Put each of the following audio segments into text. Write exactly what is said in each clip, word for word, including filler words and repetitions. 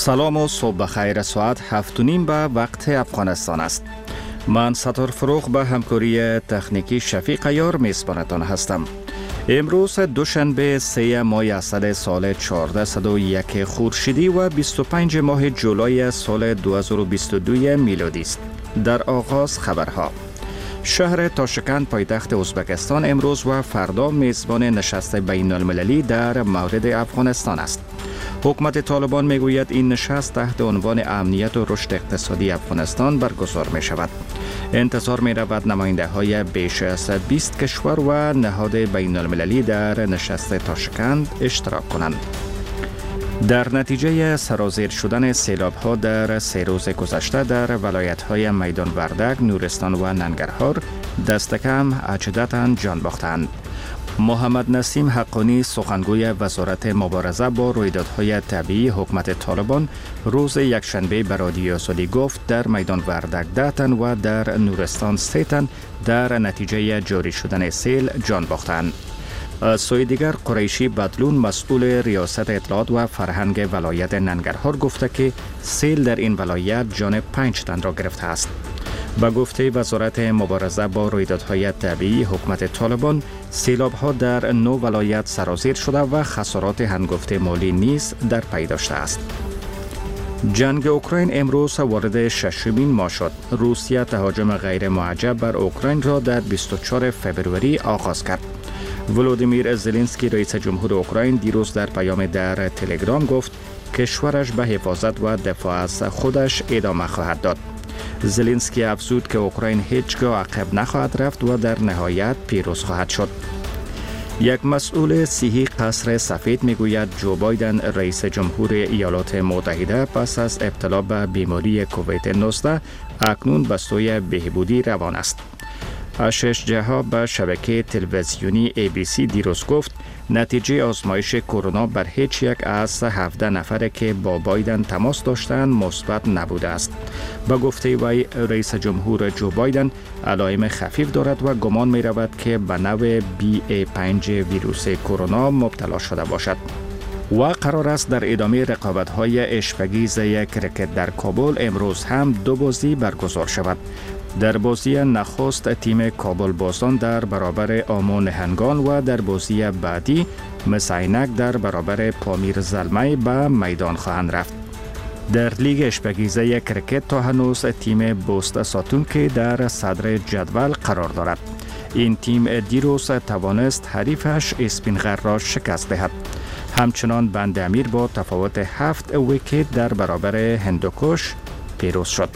سلام و صبح بخیر. ساعت هفت و نیم به وقت افغانستان است. من ستار فروغ به همکاری تکنیکی شفیق عیار میزبانتان هستم. امروز دوشنبه سه ماه اسد سال چهارصد و یک خورشیدی و بیست و پنج ماه جولای سال دو هزار و بیست و دو میلادی است. در آغاز خبرها. شهر تاشکند پایتخت ازبکستان امروز و فردا میزبان نشست بین المللی در مورد افغانستان است. حکومت طالبان میگوید این نشست تحت عنوان امنیت و رشد اقتصادی افغانستان برگزار می شود. انتظار می رود نماینده های بیش از بیست کشور و نهاد بین المللی در نشست تاشکند اشتراک کنند. در نتیجه سرازیر شدن سیلاب ها در سه روز گذشته در ولایت های میدان وردک، نورستان و ننگرهار دست کم هجده تن جان باختند. محمد نسیم حقانی سخنگوی وزارت مبارزه با رویدادهای طبیعی حکومت طالبان روز یکشنبه به رادیو آزادی گفت در میدان وردک ده تن و در نورستان سه تن در نتیجه جاری شدن سیل جان باختند. از سوی دیگر قریشی بدلون مسئول ریاست اطلاعات و فرهنگ ولایت ننگرهار گفته که سیل در این ولایت جان پنج تن را گرفته است. با گفته وزارت مبارزه با رویدادهای طبیعی حکومت طالبان، سیلاب‌ها در نو ولایت سرازیر شده و خسارات هنگفت مالی نیز در پی داشته است. جنگ اوکراین امروز وارد ششمین ماه شد. روسیه تهاجم غیر معجب بر اوکراین را در بیست و چهارم فوریه آغاز کرد. ولودیمیر زلنسکی رئیس جمهور اوکراین دیروز در پیام در تلگرام گفت کشورش به حفاظت و دفاع از خودش ادامه خواهد داد. زلنسکی افزود که اوکراین هیچگاه عقب نخواهد رفت و در نهایت پیروز خواهد شد. یک مسئول صحی قصر سفید میگوید جو بایدن رئیس جمهور ایالات متحده پس از ابتلا به بیماری کووید نوزده اکنون به سوی بهبودی روان است. آشش جها به شبکه تلویزیونی ای بی سی دیروز گفت نتیجه آزمایش کرونا بر هیچ یک از هفده نفره که با بایدن تماس داشتند مثبت نبوده است. با گفته وی رئیس جمهور جو بایدن علائم خفیف دارد و گمان می رود که به نوع بی ای پنج ویروس کرونا مبتلا شده باشد. و قرار است در ادامه رقابت‌های اشپگیز کرکت در کابل امروز هم دو بازی برگزار شود. در بازی نخست تیم کابل بازان در برابر آمو نهنگان و در بازی بعدی مسعینک در برابر پامیر زلمه به میدان خواهند رفت. در لیگ اشپگیزه کرکت تا هنوز تیم بوست ساتون که در صدر جدول قرار دارد. این تیم دیروز توانست حریفش اسپینغر را شکست دهد. همچنان بند امیر با تفاوت هفت ویکت در برابر هندوکش پیروز شد.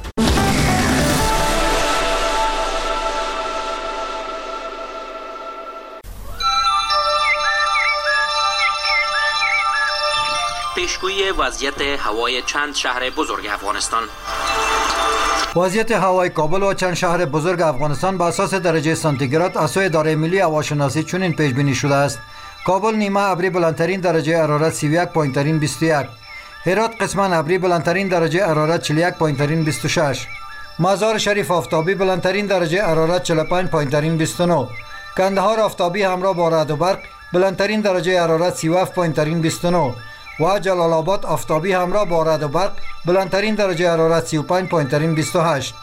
پیشگویی وضعیت هوای چند شهر بزرگ افغانستان. وضعیت هوای کابل و چند شهر بزرگ افغانستان به اساس درجه سانتیگراد از سوی اداره ملی هواشناسی چنین پیش بینی شده است: کابل نیمه ابری بلندترین درجه حرارت سی و یک پایینترین بیست و یک، هرات قسما ابری بلندترین درجه حرارت چهل و یک پایینترین بیست و شش، مزار شریف آفتابی بلندترین درجه حرارت چهل و پنج پایینترین بیست و نه، کندهار آفتابی همراه با رعد و برق بلندترین درجه حرارت سی و هفت پایینترین بیست و نه و جلال آباد آفتابی همراه با رعد و برق بلندترین درجه حرارت سی و پنج پایینترین بیست و هشت.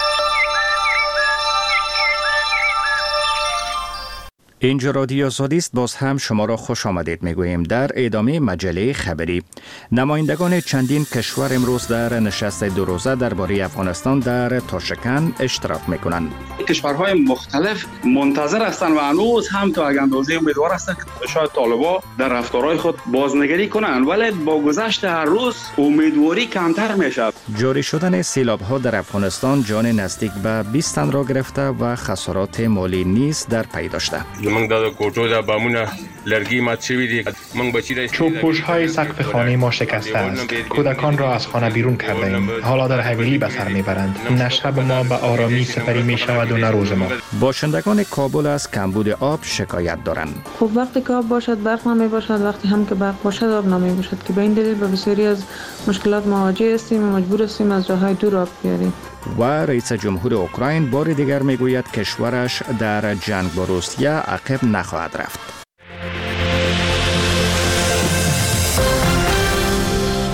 اینجا رادیو آزادی است. باز هم شما را خوش آمدید میگوییم. در ادامه مجله خبری، نمایندگان چندین کشور امروز در نشست دو روزه درباره افغانستان در تاشکند اشتراک میکنند. کشورهای مختلف منتظر هستند و هنوز هم تا یک اندازه امیدوار هستند که شاید طالبان در رفتارهای خود بازنگری کنند، ولی با گذشت هر روز امیدواری کمتر میشود. جاری شدن سیلاب ها در افغانستان جان نزدیک به بیست تن را گرفته و خسارات مالی نیز در پی داشته. من داد کوټو د بامونه لرګي مات شوی دي. من بچی چوب‌پوش های سقف خانه ما شکسته است. کودکان را از خانه بیرون کرده ایم. حالا در حویلی به سر میبرند. نه شب ما به آرامی سپری می شود و نه روز ما. باشندگان کابل از کمبود آب شکایت دارند. خب وقتی که آب باشد برق نمی باشد، وقتی هم که برق باشد آب نمی باشد که به این دلیل به بسیاری از مشکلات مواجه هستیم و مجبور هستیم از جاهای دور آب بیاریم. و رئیس جمهور اوکراین بار دیگر میگوید کشورش در جنگ با روسیه عقب نخواهد رفت. تا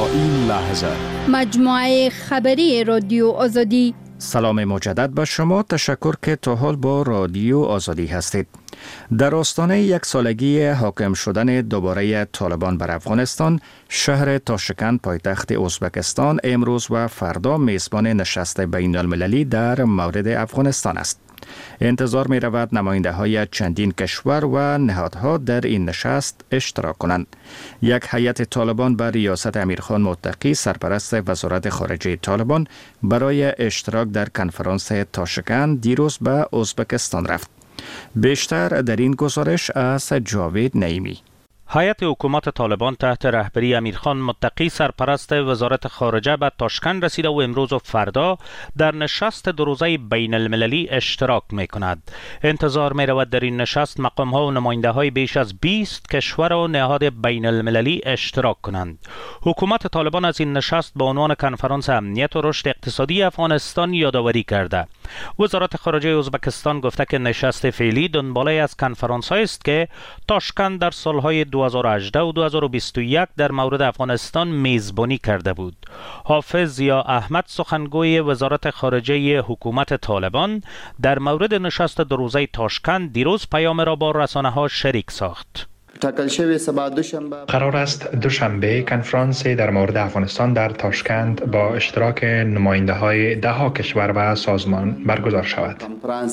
این لحظه. مجموعه خبری رادیو آزادی. سلام مجدد به شما. تشکر که تا حال با رادیو آزادی هستید. در آستانه یک سالگی حاکم شدن دوباره طالبان بر افغانستان، شهر تاشکند پایتخت ازبکستان امروز و فردا میزبان نشست بین المللی در مورد افغانستان است. انتظار می رود نماینده های چندین کشور و نهادها در این نشست اشتراک کنند. یک هیئت طالبان به ریاست امیرخان متقی سرپرست وزارت خارجه طالبان برای اشتراک در کنفرانس تاشکند دیروز به ازبکستان رفت. بیشتر در این گزارش از جاوید نعیمی. هیئت حکومت طالبان تحت رهبری امیرخان متقی سرپرست وزارت خارجه به تاشکند رسیده و امروز و فردا در نشست دو روزه بین المللی اشتراک می کند. انتظار می رود در این نشست مقام ها و نماینده های بیش از بیست کشور و نهاد بین المللی اشتراک کنند. حکومت طالبان از این نشست به عنوان کنفرانس امنیت و رشد اقتصادی افغانستان یادآوری کرده. وزارت خارجه ازبکستان گفته که نشست فعلی دنباله از کنفرانس هایی است که تاشکند در سالهای دو هزار و هجده و دو هزار و بیست و یک در مورد افغانستان میزبانی کرده بود. حافظ ضیا احمد سخنگوی وزارت خارجه حکومت طالبان در مورد نشست دو روزه تاشکند دیروز پیام را با رسانه ها شریک ساخت. قرار است دوشنبه کنفرانسی در مورد افغانستان در تاشکند با اشتراک نماینده های ده ها کشور و سازمان برگزار شود.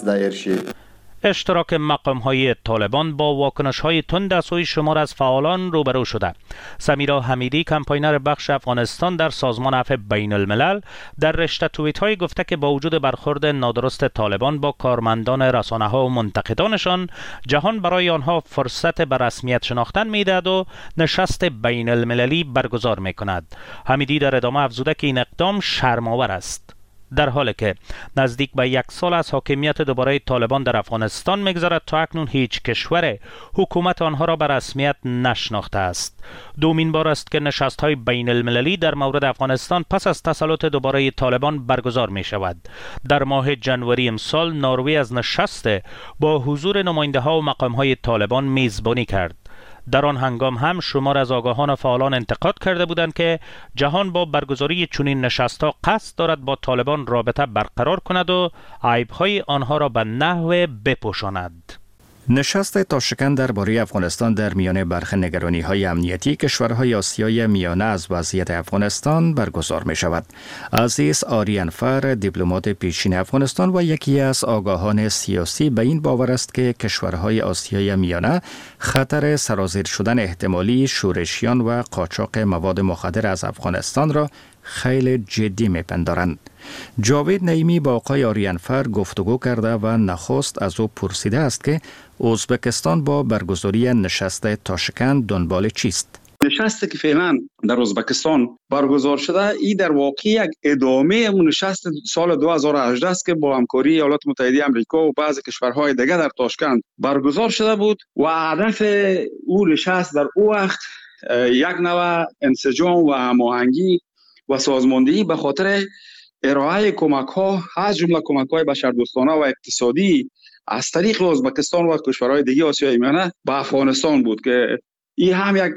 اشتراک مقام های طالبان با واکنش های تند از سوی شمار از فعالان روبرو شده. سمیرا حمیدی کمپاینر بخش افغانستان در سازمان عفو بین الملل در رشته توییت های گفته که با وجود برخورد نادرست طالبان با کارمندان رسانه ها و منتقدانشان، جهان برای آنها فرصت به رسمیت شناختن میدهد و نشست بین المللی برگزار می کند. حمیدی در ادامه افزوده که این اقدام شرم‌آور است. در حالی که نزدیک به یک سال از حاکمیت دوباره طالبان در افغانستان می‌گذرد، تا اکنون هیچ کشور حکومت آنها را به رسمیت نشناخته است. دومین بار است که نشست‌های بین المللی در مورد افغانستان پس از تسلط دوباره طالبان برگزار می شود. در ماه جنوری امسال نروژ از نشست با حضور نماینده‌ها و مقام‌های طالبان میزبانی کرد. در آن هنگام هم شمار از آگاهان و فعالان انتقاد کرده بودند که جهان با برگزاری چنین نشست‌ها قصد دارد با طالبان رابطه برقرار کند و عیب‌های آنها را به نحو بپوشاند. نشست تاشکند درباره افغانستان در میان برخی نگرانی‌های امنیتی کشورهای آسیای میانه از وضعیت افغانستان برگزار می شود. عزیز آریانفر، دیپلمات پیشین افغانستان و یکی از آگاهان سیاسی، به این باور است که کشورهای آسیای میانه خطر سرازیر شدن احتمالی شورشیان و قاچاق مواد مخدر از افغانستان را خیلی جدی میپندارند. جاوید نعیمی با آقای آریانفر گفتگو کرده و نخست از او پرسیده است که ازبکستان با برگزاری نشست تاشکند دنبال چیست؟ نشستی که فعلا در ازبکستان برگزار شده، این در واقع یک ادامه اون نشست سال دو هزار و هجده است که با همکاری ایالات متحده آمریکا و بعضی کشورهای دیگر در تاشکند برگزار شده بود و هدف او نشست در او وقت یک نوع انسجام و هماهنگی و سازماندهی به خاطر ارائه کمک ها از جمله کمک های بشردوستانه و اقتصادی از طریق ازبکستان و کشورهای دیگه آسیای میانه به افغانستان بود که این هم یک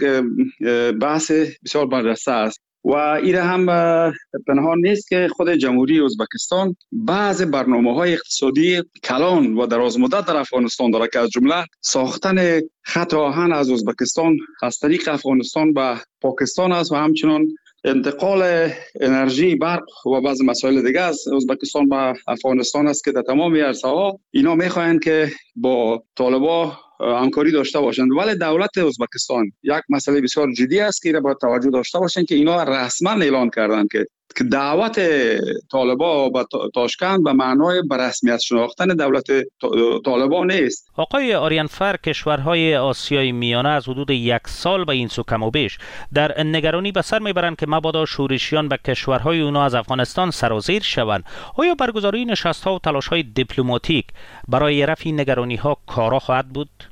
بحث بسیار برجسته است و این هم پنهان نیست که خود جمهوری ازبکستان بعض برنامه‌های اقتصادی کلان و دراز مدت در افغانستان داره که از جمله ساختن خط آهن از ازبکستان از طریق افغانستان به پاکستان است و همچنین انتقال انرژی، برق و بعض مسائل دیگه از ازبکستان به افغانستان است که در تمام عرصه‌ها اینا می‌خواهند که با طالبان همکاری داشته باشند. ولی دولت ازبکستان یک مسئله بسیار جدی است که را باید توجه داشته باشند که اینا رسما اعلان کردند که که دعوت طالبان به تاشکند به معنای به رسمیت شناختن دولت طالبان نیست. آقای آریانفر، کشورهای آسیای میانه از حدود یک سال به این سو کم و بیش در نگرانی به سر میبرند که مبادا شورشیان به کشورهای اونا از افغانستان سرازیر شوند. آیا برگزاری نشست‌ها و تلاش‌های دیپلماتیک برای رفع نگرانی‌ها کارا خواهد بود؟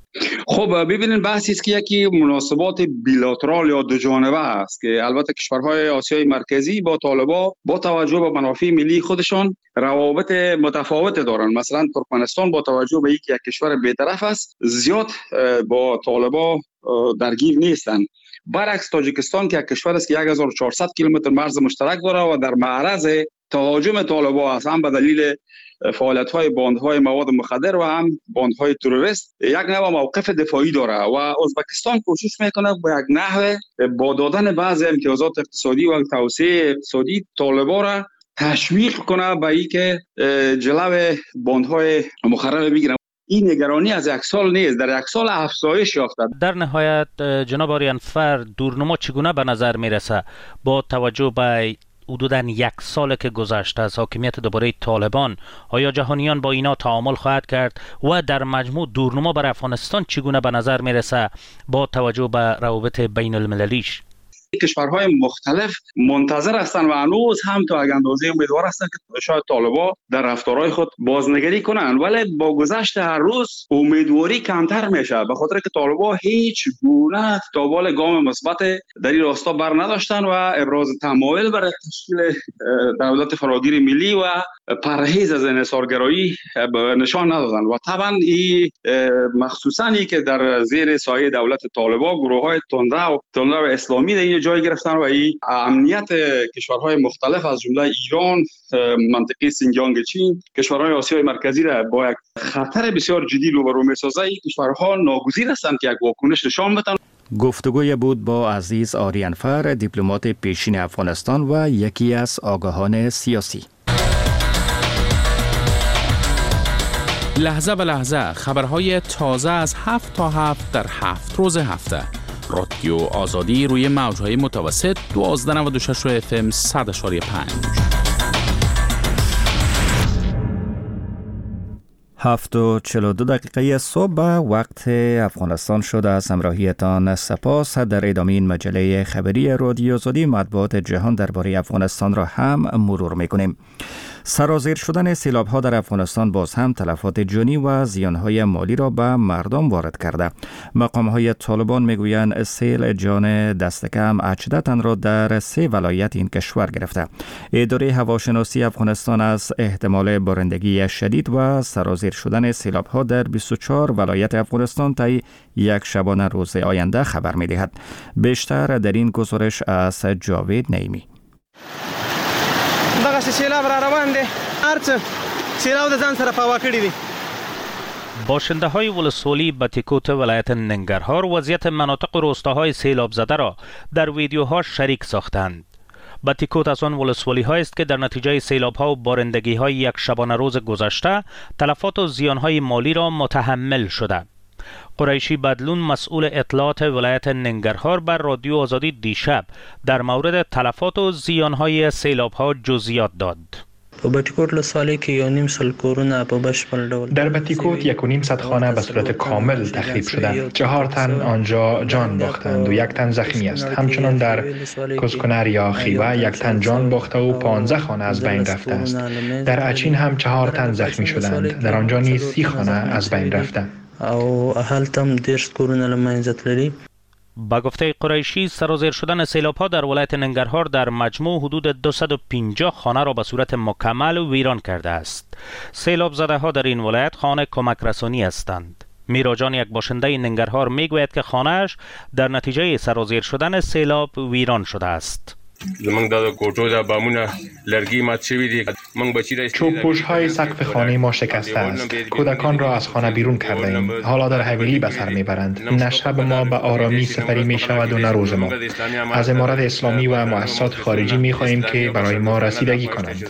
خب ببینید بحثی است که یکی مناسبات بیلاترال یا دو جانبه است که البته کشورهای آسیای مرکزی با طالبان با توجه به منافع ملی خودشان روابط متفاوت دارند. مثلا ترکمنستان با توجه به اینکه یک کشور بی‌طرف است زیاد با طالبان درگیر نیستند. برعکس تاجیکستان که یک کشور است که هزار و چهارصد کیلومتر مرز مشترک دارد و در معرض تهاجم طالبان است، هم به دلیل فعالیت‌های باندهای مواد مخدر و هم باندهای تروریست یک نوع موقف دفاعی داره و ازبکستان کوشش میکنه با یک نحو با دادن بعضی امتیازات اقتصادی و توسعه اقتصادی طالبان را تشویق کنه به اینکه جلو باندهای مخرب بگیرن. این نگرانی از یک سال نیست، در یک سال افزایش یافته. در نهایت جناب آریانفر، دورنما چگونه به نظر میرسه با توجه به حدوداً یک سال که گذشته از حاکمیت دوباره طالبان؟ آیا جهانیان با اینا تعامل خواهد کرد و در مجموع دورنما بر افغانستان چگونه به نظر میرسه با توجه به روابط بین المللیش؟ کشورهای مختلف منتظر هستند و هنوز هم تا یک اندازه امیدوار هستند که شاید طالبان در رفتارهای خود بازنگری کنند، ولی با گذشت هر روز امیدواری کمتر میشه، به خاطر که طالبان هیچ گونه تا بال گام مثبت در این راستا بر نداشتند و ابراز تمایل برای تشکیل دولت فراگیر ملی و پرهیز از انحصارگرایی نشان ندادند. و طبعا این مخصوصا ای که در زیر سایه دولت طالبان گروه‌های تندرو تندرو اسلامی جای گرفتن و این امنیت کشورهای مختلف از جمله ایران، منطقه سینجیانگ چین، کشورهای آسیای مرکزی را با یک خطر بسیار جدی روبرو می‌سازه. این کشورها ناگزیر هستند که یک واکنش نشان بدن. گفتگوی بود با عزیز آریانفر، دیپلمات پیشین افغانستان و یکی از آگاهان سیاسی. لحظه به لحظه خبرهای تازه از هفت تا هفت در هفت روز هفته. رادیو آزادی روی موجهای متوسط دوازده و نود و شش اف ام صد و پنج. هفت و چهل و دو دقیقه صبح وقت افغانستان شده. از همراهیتان سپاس. در ادامه این مجله خبری رادیو آزادی مطبوعات جهان درباره افغانستان را هم مرور میکنیم. سرازیر شدن سیلاب‌ها در افغانستان باز هم تلفات جانی و زیانهای مالی را به مردم وارد کرده. مقام‌های طالبان میگویند سیل جان دست کم هجده تن را در سه ولایت این کشور گرفته. اداره هواشناسی افغانستان از احتمال بارندگی شدید و سرازیر شدن سیلاب‌ها در بیست و چهار ولایت افغانستان تا یک شبانه روز آینده خبر می‌دهد. بیشتر در این گزارش از جاوید نعیمی. دغه سیلاب را روان دي، هرڅه سیلاب د ځان سره پاوا کړی دي. باشنده های ولسوالی بتیکوت ولایت ننگرهار وضعیت مناطق و روستاهای سیلاب زده را در ویدیوها شریک ساختند. بتیکوت از آن ولسوالی های است که در نتیجه سیلاب ها و بارندگی های یک شبانه روز گذشته تلفات و زیان های مالی را متحمل شده. قریشی بدلون مسئول اطلاعات ولایت ننگرهار بر رادیو آزادی دیشب در مورد تلفات و زیانهای سیلاب‌ها جزئیات داد. در بتیکوت یک و نیم صد خانه به صورت کامل تخریب شده. چهار تن آنجا جان باختند و یک تن زخمی است. همچنان در کسکنر یا خیوه یک تن جان باخته و پانزده خانه از بین رفته است. در اچین هم چهار تن زخمی شدند. در آنجا نیز سی خانه از بین رفته. او اهلتم دیرش کورونه لمنزت لري. با گفته قریشی سرازیر شدن سیلاب‌ها در ولایت ننگرهار در مجموع حدود دویست و پنجاه خانه را به صورت مکمل ویران کرده است. سیلاب زده ها در این ولایت خانه کمک رسانی هستند. میراجان یک باشنده ننگرهار میگوید که خانه‌اش در نتیجه سرازیر شدن سیلاب ویران شده است. زمانگ دادا کوټو دا بامونه لرګي مات شوی دي. موږ بچی را چوب پوش‌های سقف خانه ما شکسته است. کودکان را از خانه بیرون کرده ایم. حالا در حویلی به سر میبرند. نه شب ما به آرامی سپری میشود و نه روز ما. از امارت اسلامی و مؤسسات خارجی میخواهیم که برای ما رسیدگی کنند.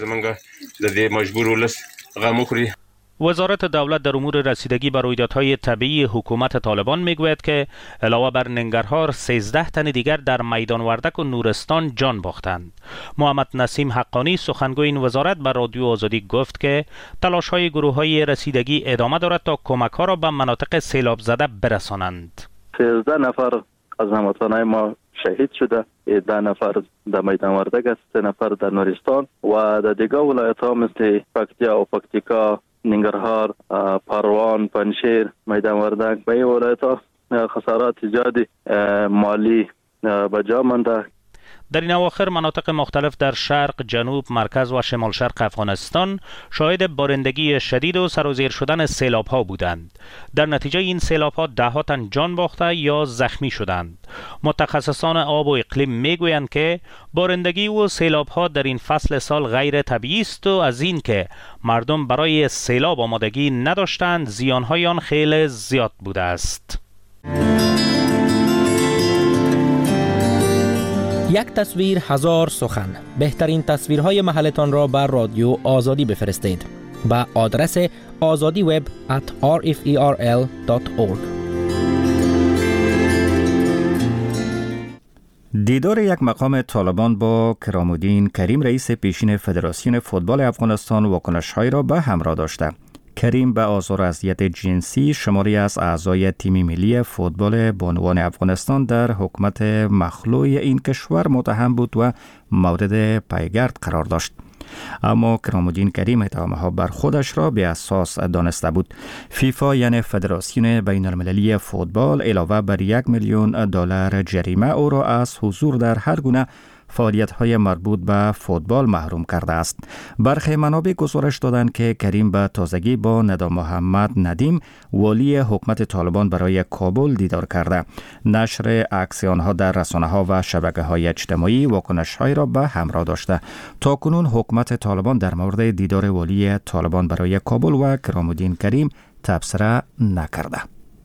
وزارت دولت در امور رسیدگی به رویدادهای طبیعی حکومت طالبان میگوید که علاوه بر ننگرهار سیزده تن دیگر در میدان وردک و نورستان جان باختند. محمد نسیم حقانی سخنگوی این وزارت بر رادیو آزادی گفت که تلاش‌های گروه‌های رسیدگی ادامه دارد تا کمک‌ها را به مناطق سیلاب زده برسانند. سیزده نفر از هموطنان ما شهید شده، ده نفر در میدان وردک است، سه نفر در نورستان و در دیگر ولایت‌ها مثل پکتیا و پکتیکا، ننگرهار، پروان، پنشیر، میدان وردک به این ولایت ها خسارات زیادی مالی به جا مانده. در این اواخر مناطق مختلف در شرق، جنوب، مرکز و شمال شرق افغانستان شاهد بارندگی شدید و سرازیر شدن سیلاب ها بودند. در نتیجه این سیلاب ها ده ها تن جان باخته یا زخمی شدند. متخصصان آب و اقلیم میگویند که بارندگی و سیلاب ها در این فصل سال غیر طبیعی است و از این که مردم برای سیلاب آمادگی نداشتند زیان های آن خیلی زیاد بوده است. یک تصویر هزار سخن. بهترین تصویرهای محلتان را بر رادیو آزادی بفرستید با آدرس آزادی وب ات آر اف ای آر ال دات اورگ. دیدار یک مقام طالبان با کرامالدین کریم رئیس پیشین فدراسیون فوتبال افغانستان واکنش‌هایی را به همراه داشته. کریم به آزار و اذیت جنسی شماری از اعضای تیم ملی فوتبال بانوان افغانستان در حکومت مخلوع این کشور متهم بود و مورد پیگرد قرار داشت. اما کرامالدین کریم اتهام‌ها بر خودش را بی اساس دانسته بود. فیفا یعنی فدراسیون بین المللی فوتبال علاوه بر یک میلیون دلار جریمه او را از حضور در هر گونه فعالیت‌های مربوط به فوتبال محروم کرده است. برخی منابع گزارش دادند که کریم به تازگی با ندا محمد ندیم والی حکومت طالبان برای کابل دیدار کرده. نشر عکس آنها در رسانه‌ها و شبکه‌های اجتماعی واکنش‌های را به همراه داشته. تاکنون حکومت طالبان در مورد دیدار والی طالبان برای کابل و کرامالدین کریم تبصره نکرده.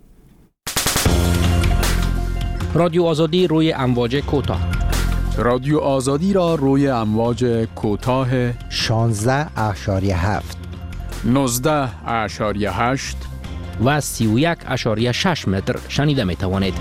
رادیو آزادی روی امواج کوتاه. رادیو آزادی را روی امواج کوتاه شانزده اشاریه هفت، نوزده اشاریه هشت و سی و یک اشاریه شش متر شنیده می توانید.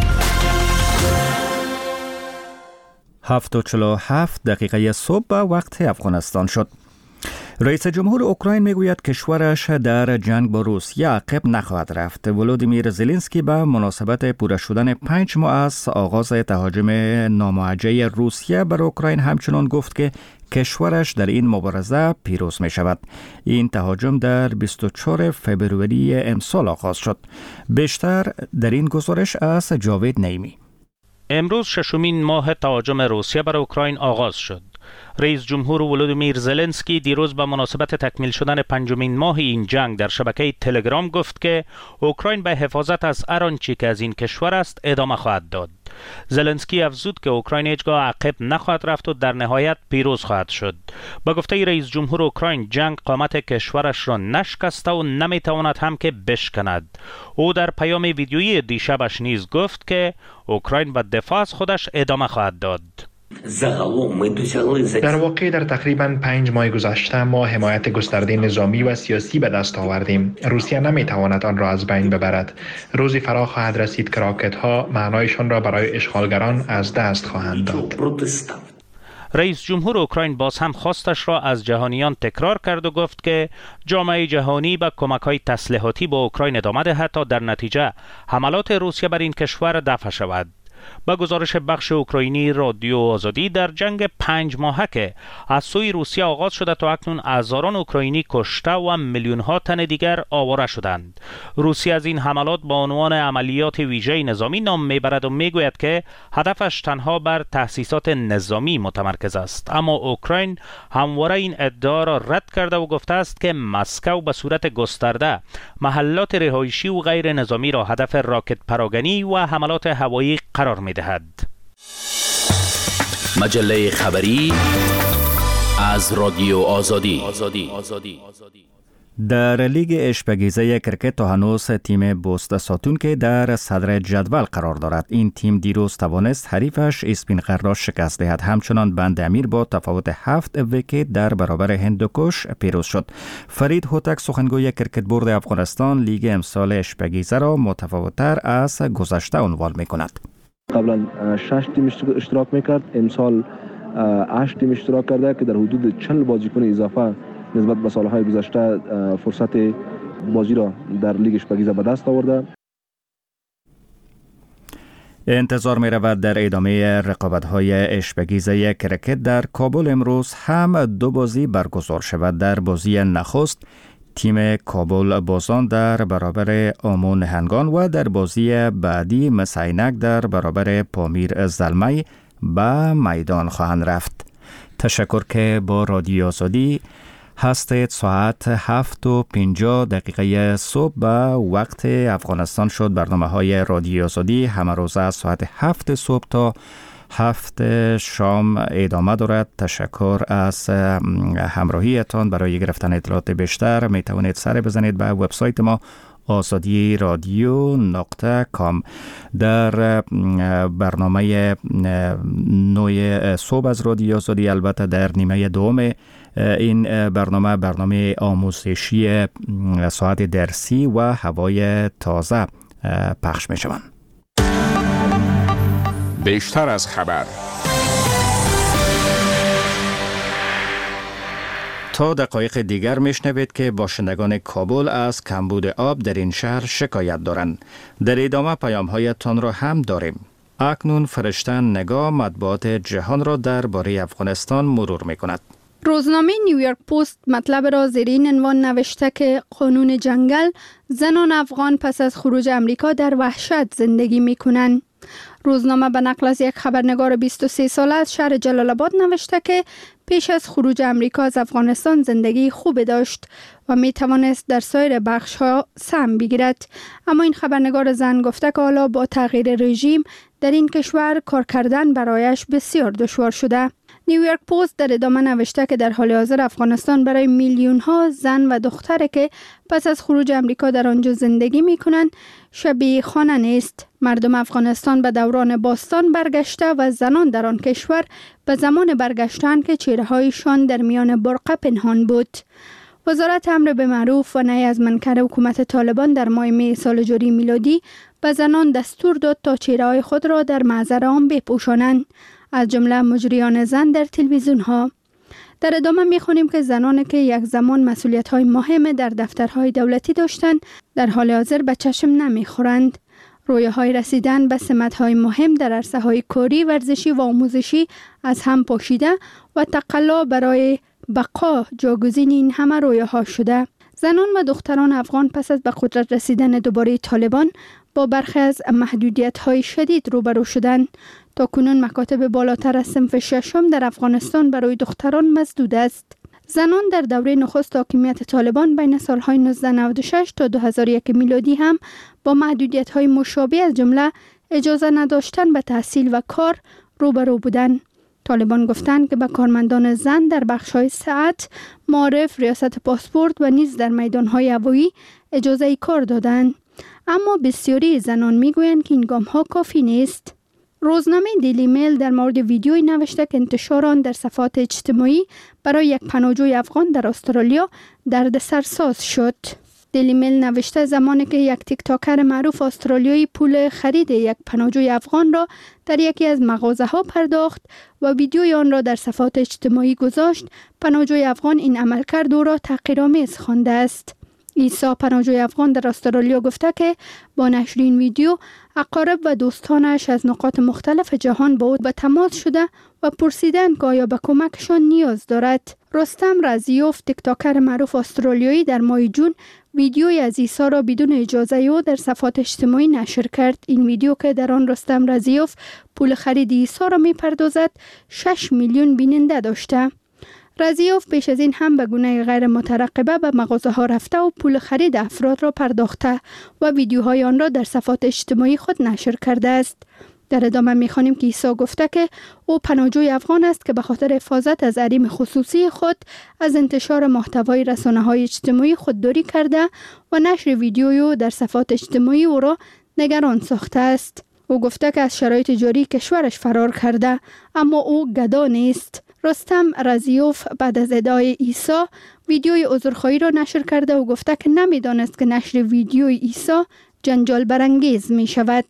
هفت و چهل و هفت دقیقه صبح به وقت افغانستان شد. رئیس جمهور اوکراین میگوید کشورش در جنگ با روسیه عقب نخواهد رفت. ولودیمیر زلنسکی به مناسبت پوره شدن پنج ماه از آغاز تهاجم ناموجه روسیه بر اوکراین همچنان گفت که کشورش در این مبارزه پیروز می شود. این تهاجم در بیست و چهارم فوریه امسال آغاز شد. بیشتر در این گزارش از جاوید نیمی. امروز ششمین ماه تهاجم روسیه بر اوکراین آغاز شد. رئیس جمهور ولودیمیر زلنسکی دیروز به مناسبت تکمیل شدن پنجمین ماه این جنگ در شبکه تلگرام گفت که اوکراین به حفاظت از هر آنچه که از این کشور است ادامه خواهد داد. زلنسکی افزود که اوکراین هیچگاه عقب نخواهد رفت و در نهایت پیروز خواهد شد. با گفته رئیس جمهور اوکراین جنگ قامت کشورش را نشکسته و نمیتواند هم که بشکند. او در پیام ویدیویی دیشبش نیز گفت که اوکراین به دفاع از خودش ادامه خواهد داد. در واقع در تقریباً پنج ماه گذشته ما حمایت گسترده نظامی و سیاسی به دست آوردیم. روسیه نمیتواند آن را از بین ببرد. روزی فرا خواهد رسید که راکت ها معنایشان را برای اشغالگران از دست خواهند داد. رئیس جمهور اوکراین باز هم خواستش را از جهانیان تکرار کرد و گفت که جامعه جهانی به کمک‌های تسلیحاتی به اوکراین ادامه دهد تا در نتیجه حملات روسیه بر این کشور دفع شود. با گزارش بخش اوکراینی رادیو آزادی در جنگ پنج ماهه که از سوی روسیه آغاز شده تا اکنون هزاران اوکراینی کشته و میلیون ها تن دیگر آواره شدند. روسیه از این حملات با عنوان عملیات ویژه نظامی نام میبرد و میگوید که هدفش تنها بر تأسیسات نظامی متمرکز است. اما اوکراین همواره این ادعا را رد کرده و گفته است که مسکو به صورت گسترده محلات رهایشی و غیر نظامی را هدف راکت پراگنی و حملات هوایی قرار می‌دهد. مجله خبری از رادیو آزادی. در لیگ اشپگیزه کرکت تا هنوز تیم بوست ساتون که در صدر جدول قرار دارد. این تیم دیروز توانست حریفش اسپینقر را شکست دهد. همچنان بند امیر با تفاوت هفت ویکت در برابر هندوکش پیروز شد. فرید هوتک سخنگوی کرکت بورد افغانستان لیگ امسال اشپگیزه را متفاوت‌تر از گذشته عنوان می‌کند. قبلا شش تیم اشتراک میکرد، امسال هشت تیم اشتراک کرده که در حدود چهل بازیکن اضافه نسبت به سالهای گذشته فرصت بازی را در لیگ اشپگیزه به دست آورده. انتظار می رود در ادامه رقابت‌های اشپگیزه کرکت در کابل امروز هم دو بازی برگزار شود. در بازی نخست تیم کابل بازان در برابر آمون نهنگان و در بازی بعدی مسینک در برابر پامیر زلمی به میدان خواهند رفت. تشکر که با رادیو آزادی هستید. ساعت هفت و پنجاه دقیقه صبح به وقت افغانستان شد. برنامه های رادیو آزادی همه روزه از ساعت هفت صبح تا هفت شام ادامه دارد. تشکر از همراهیتان. برای گرفتن اطلاعات بیشتر می توانید سر بزنید به وبسایت ما آزادی رادیو نقطه کام. در برنامه نوی صبح از رادیو آزادی، البته در نیمه دوم این برنامه برنامه آموزشی ساعت درسی و هوای تازه پخش می شوند. بیشتر از خبر. تا دقایق دیگر میشنوید که باشندگان کابل از کمبود آب در این شهر شکایت دارند. در ادامه پیام هایتان را هم داریم. اکنون فرشتن نگاه مطبوعات جهان را درباره افغانستان مرور می کند. روزنامه نیویورک پست مطلب را زیر این عنوان نوشته که قانون جنگل، زنان افغان پس از خروج امریکا در وحشت زندگی می کنند. روزنامه به نقل از یک خبرنگار بیست و سه ساله از شهر جلال آباد نوشته که پیش از خروج امریکا از افغانستان زندگی خوب داشت و می توانست در سایر بخش ها سهم بگیرد. اما این خبرنگار زن گفته که حالا با تغییر رژیم در این کشور کار کردن برایش بسیار دشوار شده. نیویورک پست در ادامه نوشته که در حال حاضر افغانستان برای میلیون ها زن و دختر که پس از خروج امریکا در آنجا زندگی می کنند شبیه خانه نیست. مردم افغانستان به دوران باستان برگشته و زنان در آن کشور به زمان برگشتن که چهره هایشان در میان برقه پنهان بود. وزارت امر به معروف و نهی از منکر حکومت طالبان در ماه می سال جاری میلادی به زنان دستور داد تا چهره های خود را در محضر عام بپوشانند، از جمله مجریان زن در تلویزیون ها. در ادامه می خونیم که زنانی که یک زمان مسئولیت های مهم در دفترهای دولتی داشتند در حال حاضر به چشم نمی خورند. رویه های رسیدن به سمت های مهم در عرصه های کاری، ورزشی و آموزشی از هم پاشیده و تقلا برای بقا جاگزین این همه رویه ها شده. زنان و دختران افغان پس از به قدرت رسیدن دوباره طالبان با برخی از محدودیت های شدید روبرو شدند. تا کنون مکاتب بالاتر از صنف ششم در افغانستان برای دختران مسدود است. زنان در دوره نخست حاکمیت طالبان بین سالهای نوزده نود و شش تا دو هزار و یک میلادی هم با محدودیت‌های مشابه از جمله اجازه نداشتن به تحصیل و کار روبرو بودند. طالبان گفتند که به کارمندان زن در بخش‌های صحت، معارف، ریاست پاسپورت و نیز در میدان‌های هوایی اجازه کار دادند. اما بسیاری زنان می‌گویند که این گام‌ها کافی نیست. روزنامه دیلی میل در مورد ویدیویی نوشته که انتشار آن در صفحات اجتماعی برای یک پناهجوی افغان در استرالیا دردسرساز شد. دیلی میل نوشته زمانی که یک تیک تاکر معروف استرالیایی پول خرید یک پناهجوی افغان را در یکی از مغازه ها پرداخت و ویدیوی آن را در صفحات اجتماعی گذاشت، پناهجوی افغان این عملکرد او را تحقیرآمیز خوانده است. عیسی پناهجوی افغان در استرالیا گفته که با نشر این ویدیو اقارب و دوستانش از نقاط مختلف جهان با او به تماس شده و پرسیدند که آیا به کمکشان نیاز دارد. رستم رزیوف، تیک تاکر معروف استرالیایی، در ماه جون ویدیوی از عیسی را بدون اجازه او در صفحات اجتماعی نشر کرد. این ویدیو که در آن رستم رزیوف پول خرید عیسی را می‌پردازد، شش میلیون بیننده داشته. رزیوف پیش از این هم به گونه غیر مترقبه به مغازه ها رفته و پول خرید افراد را پرداخته و ویدیوهای آن را در صفحات اجتماعی خود نشر کرده است. در ادامه می‌خوانیم که عیسی گفته که او پناهجوی افغان است که به خاطر حفاظت از حریم خصوصی خود از انتشار محتوای رسانه‌های اجتماعی خودداری کرده و نشر ویدیوی او در صفحات اجتماعی او را نگران ساخته است. او گفته که از شرایط جاری کشورش فرار کرده، اما او گدا نیست. رستم رزیوف بعد از ادعای عیسی ویدیوی عذرخواهی را نشر کرده و گفته که نمی‌دانست که نشر ویدیوی عیسی جنجال برانگیز می شود.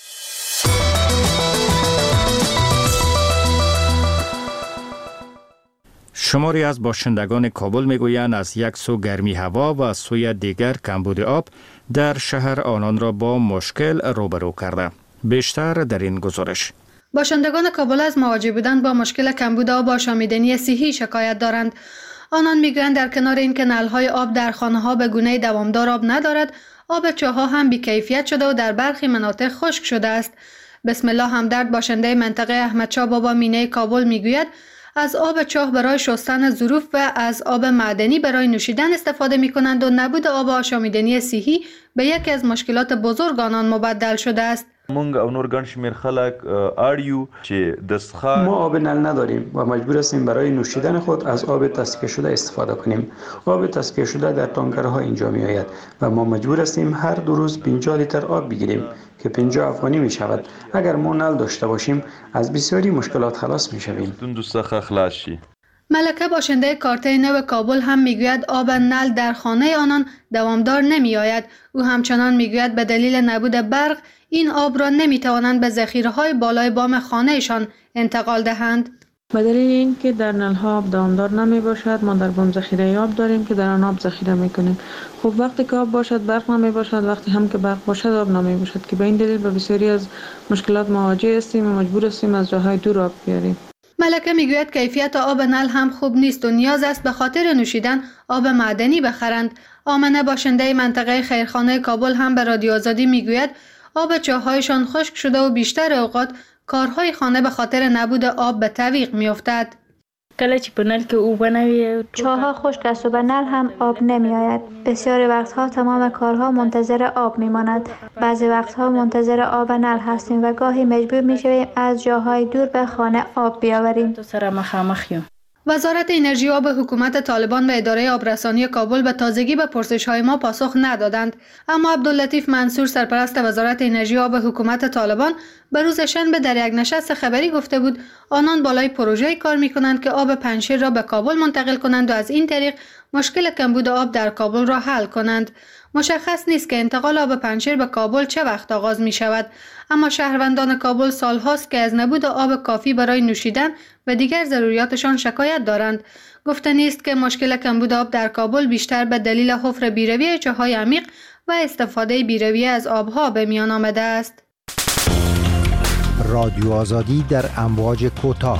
شماری از باشندگان کابل میگویند از یک سو گرمی هوا و از سوی دیگر کمبود آب در شهر آنان را با مشکل روبرو کرده. بیشتر در این گزارش. باشندگان کابل از مواجه بودن با مشکل کمبود آب و آشامیدنی صحی شکایت دارند. آنان میگویند در کنار اینکه نل‌های آب در خانه‌ها به گونه دوامدار آب ندارد، آب چاه‌ها هم بی‌کیفیت شده و در برخی مناطق خشک شده است. بسم الله همدرد باشنده منطقه احمدشاه بابا مینه کابل میگوید از آب چاه برای شستن ظروف و از آب معدنی برای نوشیدن استفاده می کنند و نبود آب آشامیدنی صحی به یکی از مشکلات بزرگ آنان مبدل شده است. مونږ او نور ګڼ شمېر خلک اړیو چې د څښاک ما آب نل نداریم و مجبور هستیم برای نوشیدن خود از آب تصفیه شده استفاده کنیم. آب تصفیه شده در تانکرها اینجا می آید و ما مجبور هستیم هر دو روز پنجاه لیتر آب بگیریم که پنجاه افغانی می شود. اگر ما نل داشته باشیم از بسیاری مشکلات خلاص می شویم. ملکه باشنده کارته نو کابل هم میگوید آب نل در خانه آنان دوامدار نمی آید. او همچنان میگوید به دلیل نبود برق این آب را نمی توانند به ذخیره‌های بالای بام خانهشان انتقال دهند. به دلیل اینکه در نل‌ها آب دوامدار نمی باشد، ما در بام ذخیره آب داریم که در آن آب ذخیره میکنیم. خب وقتی که آب باشد برق نمی باشد، وقتی هم که برق باشد آب نمی باشد که به این دلیل به بسیاری از مشکلات مواجه هستیم و مجبور هستیم از جاهای دور آب بیاریم. ملکه میگوید کیفیت آب نل هم خوب نیست و نیاز است به خاطر نوشیدن آب معدنی بخرند. آمنه باشنده منطقه خیرخانه کابل هم به رادیو آزادی میگوید آب چاه‌هایشان خشک شده و بیشتر اوقات کارهای خانه به خاطر نبود آب به تعویق میافتد. کله چې په نل کې اوبه نه وي چاه‌ها خشک است و به نل هم آب نمی آید. بسیاری وقتها تمام کارها منتظر آب میماند. بعضی وقتها منتظر آب نل هستیم و گاهی مجبور میشویم از جاهای دور به خانه آب بیاوریم. سره مخامخ یو. وزارت انرژی و آب حکومت طالبان و اداره آبرسانی کابل به تازگی به پرسش‌های ما پاسخ ندادند، اما عبداللطیف منصور سرپرست وزارت انرژی و آب حکومت طالبان به روز شنبه در یک نشست خبری گفته بود آنان بالای پروژه‌ای کار می‌کنند که آب پنجشیر را به کابل منتقل کنند و از این طریق مشکل کمبود آب در کابل را حل کنند. مشخص نیست که انتقال آب پنجشیر به کابل چه وقت آغاز می شود، اما شهروندان کابل سالهاست که از نبود آب کافی برای نوشیدن و دیگر ضروریاتشان شکایت دارند. گفته نیست که مشکل کمبود آب در کابل بیشتر به دلیل حفر بیروی چاه‌های عمیق و استفاده بیرویه از آبها به میان آمده است. رادیو آزادی در امواج کوتاه.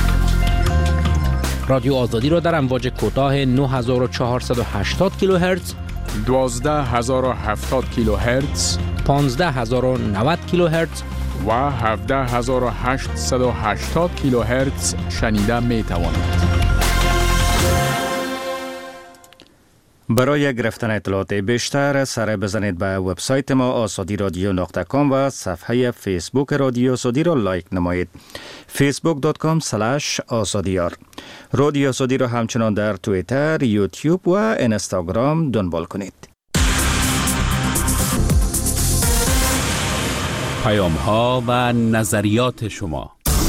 رادیو آزادی را در امواج کوتاه نه هزار و چهارصد و هشتاد کیلوهرتز، دوازده هزار و هفتاد کیلوهرتز، پانزده هزار و نود کیلوهرتز و هفده هزار و هشتصد و هشتاد کیلوهرتز شنیده می توانید. برای گرفتن اطلاعات بیشتر سر بزنید به وبسایت ما آزادی رادیو نقطه کام و صفحه فیسبوک رادیو آزادی را لایک نمایید. فیسبوک دات کام سلش آزادیار. رادیو آزادی را همچنان در توییتر، یوتیوب و اینستاگرام دنبال کنید. پیام ها و نظریات شما.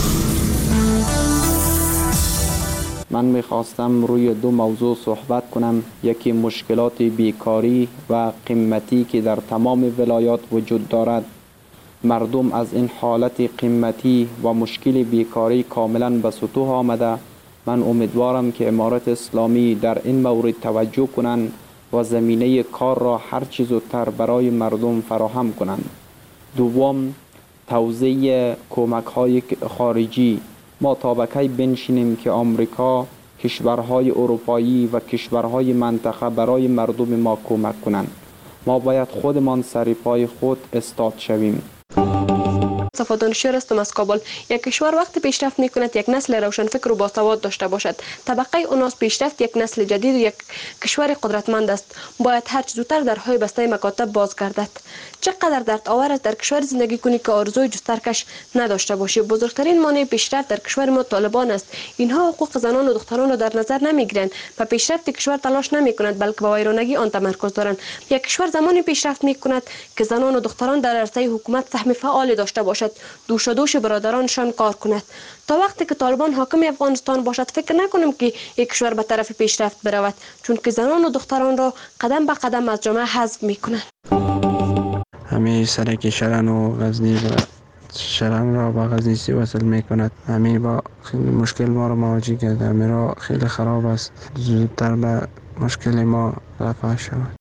من میخواستم روی دو موضوع صحبت کنم. یکی مشکلات بیکاری و قیمتی که در تمام ولایات وجود دارد. مردم از این حالت قیمتی و مشکل بیکاری کاملا به سطوح آمده. من امیدوارم که امارت اسلامی در این مورد توجه کنند و زمینه کار را هر چه زودتر برای مردم فراهم کنند. دوم، توزیع کمک های خارجی. ما تا به کی بنشینیم که آمریکا، کشورهای اروپایی و کشورهای منطقه برای مردم ما کمک کنند؟ ما باید خودمان سر پای خود استاد شویم. مصطفی دانشور هستم از کابل. یک کشور وقتی پیشرفت میکند یک نسل روشنفکر و باسواد داشته باشد. طبقه اوناس پیشرفت یک نسل جدید و یک کشور قدرتمند است. باید هر چه زودتر درهای بسته مکاتب باز گردد. چقدر درد آور است در کشور زندگی کنی که آرزوی جسترکش نداشته باشی. بزرگترین مانع پیشرفت در کشور ما طالبان است. اینها حقوق زنان و دختران را در نظر نمیگیرند و پیشرفت کشور تلاش نمیکنند بلکه به ویرانگی آن تمرکز دارند. یک کشور زمانی پیشرفت میکند که زنان و دختران در عرصه حکومت سهم فعال داشته باشد، دوش دوش برادرانشان کار کند. تا وقتی که طالبان حاکم افغانستان باشد فکر نکنم که یک کشور به طرف پیشرفت برود، چون که زنان و دختران را قدم به قدم از جامعه حذف میکنند. همه سرک شرن و غزنی و شرن را با غزنی سی وصل میکند. همه با خیلی مشکل ما را مواجه کرده. همه را خیلی خراب است. زودتر به مشکل ما رفع شود.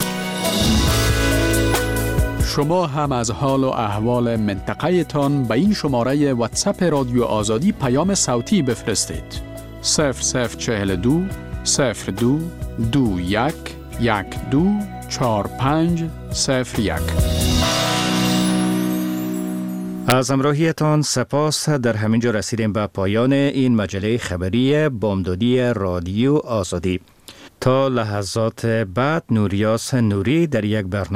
شما هم از حال و احوال منطقه تان به این شماره واتساپ رادیو آزادی پیام صوتی بفرستید. صفر صفر چهل و دو صفر دو دو یک یک دو چهار پنج صفر یک. از همراهیتان سپاس. در همینجا رسیدیم به پایان این مجله خبری بامدادی رادیو آزادی. تا لحظات بعد نوریاس نوری در یک برنامه